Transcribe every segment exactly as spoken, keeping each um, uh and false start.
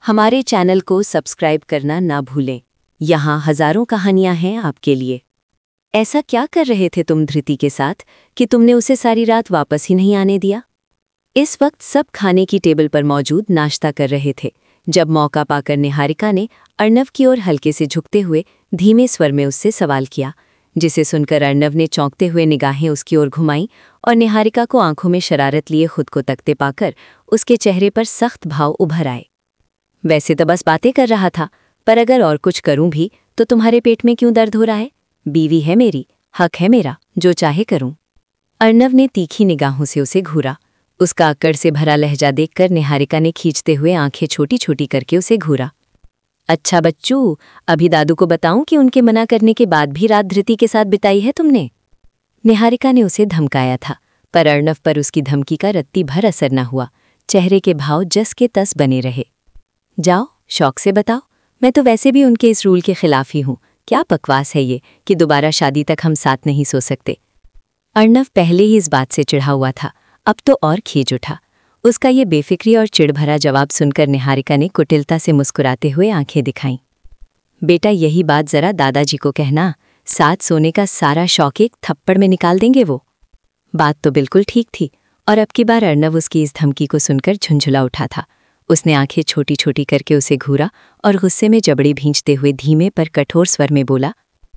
हमारे चैनल को सब्सक्राइब करना ना भूलें। यहाँ हजारों कहानियां हैं आपके लिए। ऐसा क्या कर रहे थे तुम धृति के साथ कि तुमने उसे सारी रात वापस ही नहीं आने दिया? इस वक्त सब खाने की टेबल पर मौजूद नाश्ता कर रहे थे जब मौका पाकर निहारिका ने अर्णव की ओर हल्के से झुकते हुए धीमे स्वर में उससे सवाल किया, जिसे सुनकर अर्णव ने चौंकते हुए निगाहें उसकी ओर घुमाईं और निहारिका को आंखों में शरारत लिए खुद को तकते पाकर उसके चेहरे पर सख्त भाव उभर आए। वैसे तो बस बातें कर रहा था, पर अगर और कुछ करूं भी तो तुम्हारे पेट में क्यों दर्द हो रहा है? बीवी है मेरी, हक है मेरा, जो चाहे करूं। अर्णव ने तीखी निगाहों से उसे घूरा। उसका अक्कड़ से भरा लहजा देखकर निहारिका ने खींचते हुए आंखें छोटी छोटी करके उसे घूरा। अच्छा बच्चू, अभी दादू को बताऊं कि उनके मना करने के बाद भी रात धृति के साथ बिताई है तुमने? निहारिका ने उसे धमकाया था, पर अर्णव पर उसकी धमकी का रत्ती भर असर न हुआ। चेहरे के भाव जस के तस बने रहे। जाओ, शौक से बताओ। मैं तो वैसे भी उनके इस रूल के खिलाफ ही हूं। क्या बकवास है ये कि दोबारा शादी तक हम साथ नहीं सो सकते। अर्णव पहले ही इस बात से चिढ़ा हुआ था, अब तो और खींच उठा। उसका ये बेफिक्री और चिढ़ भरा जवाब सुनकर निहारिका ने कुटिलता से मुस्कुराते हुए आंखें दिखाईं। बेटा, यही बात जरा दादाजी को कहना, साथ सोने का सारा शौक एक थप्पड़ में निकाल देंगे वो। बात तो बिल्कुल ठीक थी, और अब की बार अर्णव उसकी इस धमकी को सुनकर झुंझुला उठा था। उसने आंखें छोटी छोटी करके उसे घूरा और गुस्से में जबड़ी भींचते हुए धीमे पर कठोर स्वर में बोला,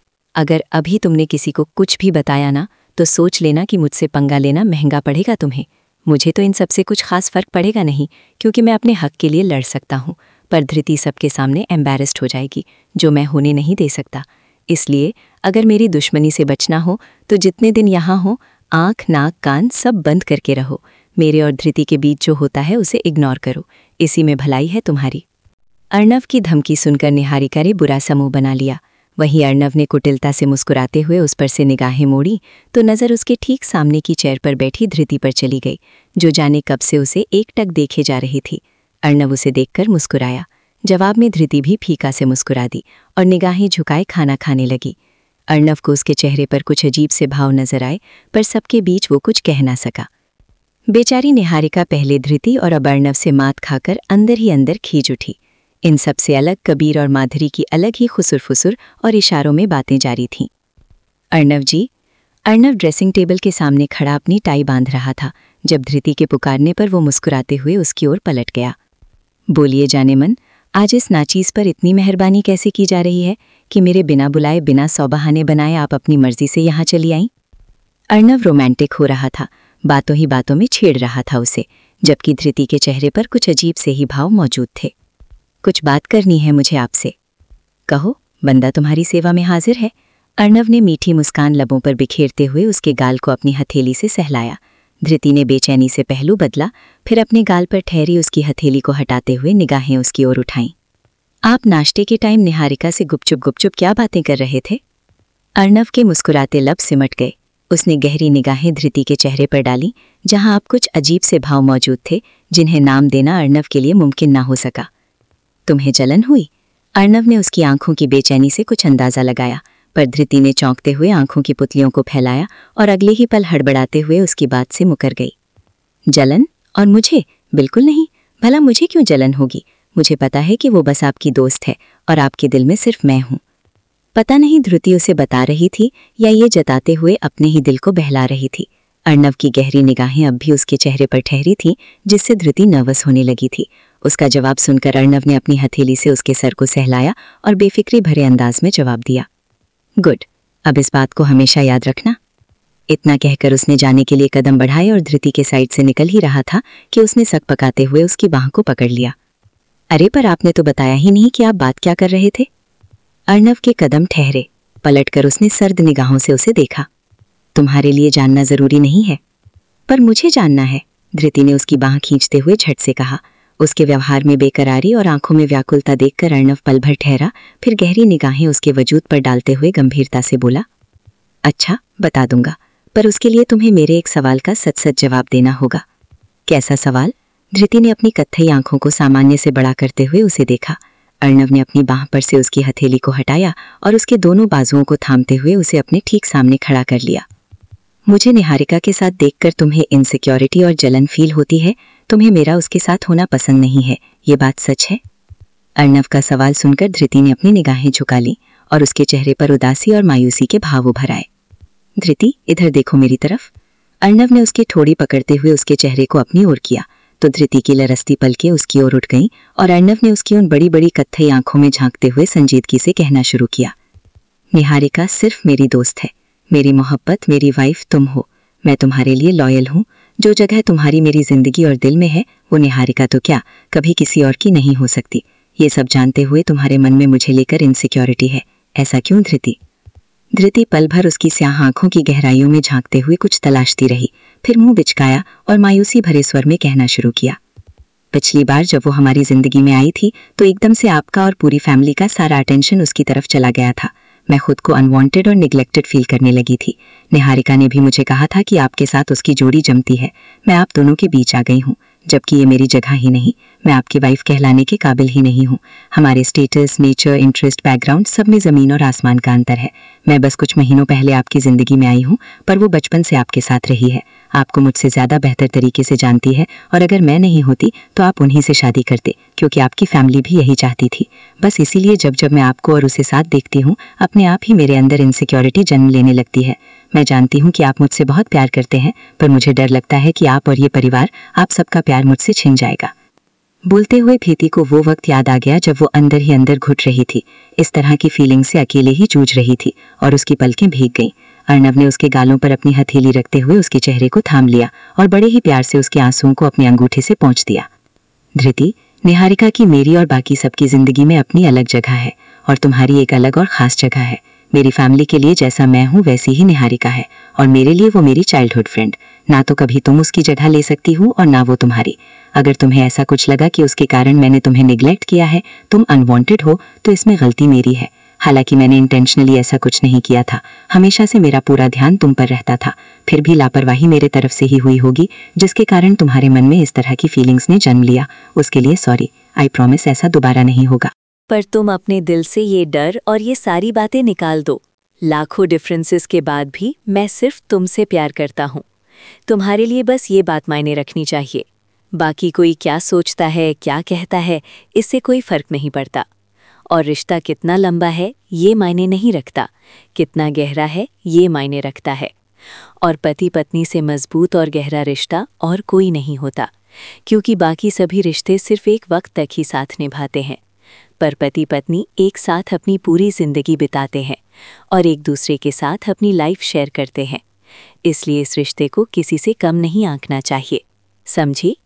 अगर अभी तुमने किसी को कुछ भी बताया ना तो सोच लेना कि मुझसे पंगा लेना महंगा पड़ेगा तुम्हें। मुझे तो इन सबसे कुछ खास फर्क पड़ेगा नहीं, क्योंकि मैं अपने हक के लिए लड़ सकता हूँ, पर धृति सबके सामने एम्बैरेस्ड हो जाएगी, जो मैं होने नहीं दे सकता। इसलिए अगर मेरी दुश्मनी से बचना हो तो जितने दिन यहाँ हो, आँख नाक कान सब बंद करके रहो। मेरे और धृति के बीच जो होता है उसे इग्नोर करो, इसी में भलाई है तुम्हारी। अर्णव की धमकी सुनकर निहारिका ने बुरा सा मुंह बना लिया। वहीं अर्णव ने कुटिलता से मुस्कुराते हुए उस पर से निगाहें मोड़ी तो नज़र उसके ठीक सामने की चेयर पर बैठी धृति पर चली गई, जो जाने कब से उसे एकटक देखे जा रही थी। अर्णव उसे देखकर मुस्कुराया। जवाब में धृति भी फीका से मुस्कुरा दी और निगाहें झुकाए खाना खाने लगी। अर्णव को उसके चेहरे पर कुछ अजीब से भाव नजर आए, पर सबके बीच वो कुछ कह ना सका। बेचारी निहारिका पहले धृति और अब अर्णव से मात खाकर अंदर ही अंदर खींच उठी। इन सब से अलग कबीर और माधुरी की अलग ही खुसुर फुसुर और इशारों में बातें जारी थीं। अर्णव जी। अर्णव ड्रेसिंग टेबल के सामने खड़ा अपनी टाई बांध रहा था जब धृति के पुकारने पर वो मुस्कुराते हुए उसकी ओर पलट गया। बोलिए जाने मन, आज इस नाचीज पर इतनी मेहरबानी कैसे की जा रही है कि मेरे बिना बुलाए बिना सौ बहाने बनाए आप अपनी मर्जी से यहाँ चली आईं? अर्णव रोमांटिक हो रहा था, बातों ही बातों में छेड़ रहा था उसे, जबकि धृति के चेहरे पर कुछ अजीब से ही भाव मौजूद थे। कुछ बात करनी है मुझे आपसे। कहो, बंदा तुम्हारी सेवा में हाजिर है। अर्णव ने मीठी मुस्कान लबों पर बिखेरते हुए उसके गाल को अपनी हथेली से सहलाया। धृति ने बेचैनी से पहलू बदला, फिर अपने गाल पर ठहरी उसकी हथेली को हटाते हुए निगाहें उसकी ओर उठाईं। आप नाश्ते के टाइम निहारिका से गुपचुप गुपचुप क्या बातें कर रहे थे? अर्णव के मुस्कुराते लब सिमट गए। उसने गहरी निगाहें धृति के चेहरे पर डाली, जहां अब कुछ अजीब से भाव मौजूद थे जिन्हें नाम देना अर्णव के लिए मुमकिन ना हो सका। तुम्हें जलन हुई? अर्णव ने उसकी आंखों की बेचैनी से कुछ अंदाजा लगाया, पर धृति ने चौंकते हुए आंखों की पुतलियों को फैलाया और अगले ही पल हड़बड़ाते हुए उसकी बात से मुकर गई। जलन? और मुझे? बिल्कुल नहीं। भला मुझे क्यों जलन होगी? मुझे पता है कि वो बस आपकी दोस्त है और आपके दिल में सिर्फ मैं हूं। पता नहीं धृति उसे बता रही थी या ये जताते हुए अपने ही दिल को बहला रही थी। अर्णव की गहरी निगाहें अब भी उसके चेहरे पर ठहरी थीं, जिससे धृति नर्वस होने लगी थी। उसका जवाब सुनकर अर्णव ने अपनी हथेली से उसके सर को सहलाया और बेफिक्री भरे अंदाज में जवाब दिया, गुड, अब इस बात को हमेशा याद रखना। इतना कहकर उसने जाने के लिए कदम बढ़ाए और धृति के साइड से निकल ही रहा था कि उसने सक पकाते हुए उसकी बाह को पकड़ लिया। अरे पर आपने तो बताया ही नहीं कि आप बात क्या कर रहे थे। अर्णव के कदम ठहरे। पलटकर उसने सर्द निगाहों से उसे देखा। तुम्हारे लिए जानना जरूरी नहीं है, पर मुझे जानना है, धृति ने उसकी बाह खींचते हुए झट से कहा। उसके व्यवहार में बेकरारी और आंखों में व्याकुलता देखकर अर्णव पल भर ठहरा, फिर गहरी निगाहें उसके वजूद पर डालते हुए गंभीरता से बोला, अच्छा, बता दूंगा, पर उसके लिए तुम्हें मेरे एक सवाल का सच सच जवाब देना होगा। कैसा सवाल? धृति ने अपनी कत्थई आंखों को सामान्य से बड़ा करते हुए उसे देखा। अर्णव ने अपनी बाह पर से उसकी हथेली को हटाया और उसके दोनों बाजुओं को थामते हुए उसे अपने ठीक सामने खड़ा कर लिया। मुझे निहारिका के साथ देखकर तुम्हें इनसिक्योरिटी और जलन फील होती है। तुम्हें मेरा उसके साथ होना पसंद नहीं है, ये बात सच है? अर्णव का सवाल सुनकर धृति ने अपनी निगाहें झुका ली और उसके चेहरे पर उदासी और मायूसी के भाव उभर आए। धृति, इधर देखो मेरी तरफ। अर्णव ने उसकी ठोड़ी पकड़ते हुए उसके चेहरे को अपनी ओर किया तो धृति की लरसती पलकें उसकी ओर उठ गईं और अर्णव ने उसकी उन बड़ी बड़ी कत्थई आंखों में झांकते हुए संजीदगी से कहना शुरू किया, निहारिका सिर्फ मेरी दोस्त है, मेरी मोहब्बत, मेरी वाइफ तुम हो। मैं तुम्हारे लिए लॉयल हूँ। जो जगह तुम्हारी मेरी जिंदगी और दिल में है वो निहारिका तो क्या कभी किसी और की नहीं हो सकती। ये सब जानते हुए तुम्हारे मन में मुझे लेकर इनसिक्योरिटी है, ऐसा क्यों धृति? धृति पल भर उसकी स्याह आंखों की गहराइयों में झांकते हुए कुछ तलाशती रही, फिर मुंह बिचकाया और मायूसी भरे स्वर में कहना शुरू किया, पिछली बार जब वो हमारी जिंदगी में आई थी तो एकदम से आपका और पूरी फैमिली का सारा अटेंशन उसकी तरफ चला गया था। मैं खुद को अनवांटेड और निगलेक्टेड फील करने लगी थी। निहारिका ने भी मुझे कहा था कि आपके साथ उसकी जोड़ी जमती है। मैं आप दोनों के बीच आ गई हूँ, जबकि ये मेरी जगह ही नहीं। मैं आपकी वाइफ कहलाने के काबिल ही नहीं हूँ। हमारे स्टेटस, नेचर, इंटरेस्ट, बैकग्राउंड सब में ज़मीन और आसमान का अंतर है। मैं बस कुछ महीनों पहले आपकी ज़िंदगी में आई हूँ, पर वो बचपन से आपके साथ रही है, आपको मुझसे ज़्यादा बेहतर तरीके से जानती है और अगर मैं नहीं होती तो आप उन्हीं से शादी करते, क्योंकि आपकी फैमिली भी यही चाहती थी। बस इसीलिए जब जब मैं आपको और उसे साथ देखती हूँ अपने आप ही मेरे अंदर इनसिक्योरिटी जन्म लेने लगती है। मैं जानती हूँ कि आप मुझसे बहुत प्यार करते हैं, पर मुझे डर लगता है कि आप और ये परिवार, आप सबका प्यार मुझसे छिन जाएगा। बोलते हुए प्रीति को वो वक्त याद आ गया जब वो अंदर ही अंदर घुट रही थी, इस तरह की फीलिंग से अकेले ही जूझ रही थी और उसकी पलकें भीग गईं। अर्णव ने उसके गालों पर अपनी हथेली रखते हुए उसके चेहरे को थाम लिया और बड़े ही प्यार से उसके आंसुओं को अपने अंगूठे से पोंछ दिया। धृति, निहारिका की मेरी और बाकी सबकी जिंदगी में अपनी अलग जगह है और तुम्हारी एक अलग और खास जगह है। मेरी फैमिली के लिए जैसा मैं हूँ वैसी ही निहारिका है और मेरे लिए वो मेरी चाइल्डहुड फ्रेंड। ना तो कभी तुम उसकी जगह ले सकती हो और ना वो तुम्हारी। अगर तुम्हें ऐसा कुछ लगा कि उसके कारण मैंने तुम्हें निगलेक्ट किया है, तुम अनवांटेड हो, तो इसमें गलती मेरी है। हालांकि मैंने इंटेंशनली ऐसा कुछ नहीं किया था। हमेशा से मेरा पूरा ध्यान तुम पर रहता था। फिर भी लापरवाही मेरे तरफ से ही हुई होगी, जिसके कारण तुम्हारे मन में इस तरह की फीलिंग्स ने जन्म लिया। उसके लिए सॉरी। आई प्रॉमिस ऐसा दोबारा नहीं होगा। पर तुम अपने दिल से ये डर और ये सारी बातें निकाल दो। लाखों डिफरेंसेस के बाद भी मैं सिर्फ तुमसे प्यार करता हूँ। तुम्हारे लिए बस ये बात मायने रखनी चाहिए। बाकी कोई क्या सोचता है, क्या कहता है, इससे कोई फर्क नहीं पड़ता। और रिश्ता कितना लंबा है ये मायने नहीं रखता, कितना गहरा है ये मायने रखता है। और पति पत्नी से मजबूत और गहरा रिश्ता और कोई नहीं होता, क्योंकि बाकी सभी रिश्ते सिर्फ एक वक्त तक ही साथ निभाते हैं। पर पति पत्नी एक साथ अपनी पूरी जिंदगी बिताते हैं और एक दूसरे के साथ अपनी लाइफ शेयर करते हैं। इसलिए इस रिश्ते को किसी से कम नहीं आंकना चाहिए, समझी?